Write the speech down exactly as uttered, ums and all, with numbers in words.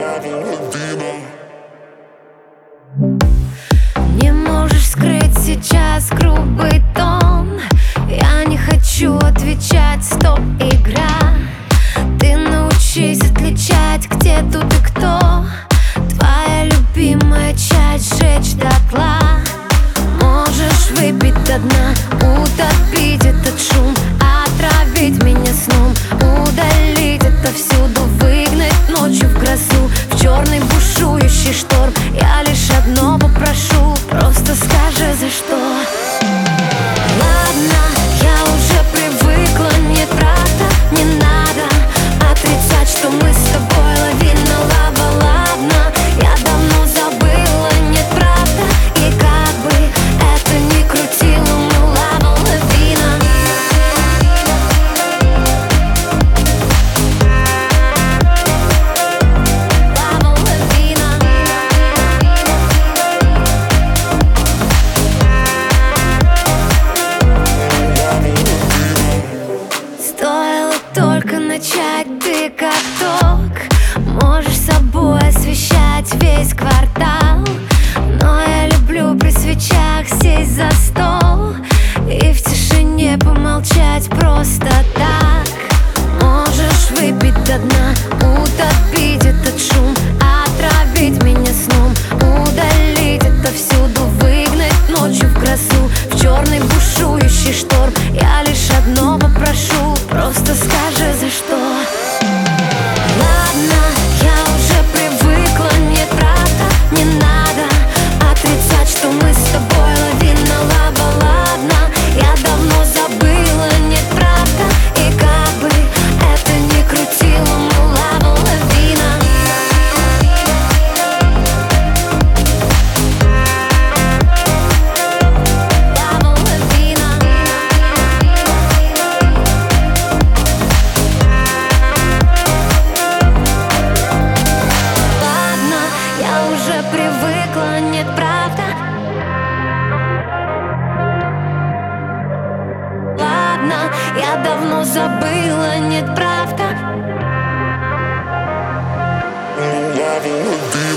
Не можешь скрыть сейчас грубый тон. Я не хочу отвечать, стоп, игра. Ты научись отличать, где тут и кто. Твоя любимая часть сжечь дотла. Можешь выпить до дна, утопить этот шум, отравить меня сном, удалить отовсюду, выгнать ночью в грозу, в черный бушующий шторм. Я лишь одно попрошу, просто скажи, за что. Ладно, я уже привыкла, нет, правда, не надо отрицать, что мы с тобой лавина, лава, ладно. Я давно забыла, нет, правда, и как бы это ни крутило, мы лава, лавина. Лава, лавина. Стоило только начать, ты как ток, можешь собой освещать весь квартал. Но я люблю при свечах сесть за стол и в тишине помолчать просто так. Можешь выпить до дна, утопить этот шум, отравить меня сном, удалить отовсюду, выгнать ночью в грозу, в черный бушующий шторм. Я лишь одно попрошу, просто скажи, за что. Ладно, я уже привыкла, нет, правда, не надо отрицать, что мы с тобой лавина, лава, ладно. Я давно забыла, нет, правда, и как бы это ни крутило, мы лава, лавина. Лава, лавина. Ладно, я уже привыкла, нет, правда. Ладно, я давно забыла, нет, правда. Lava,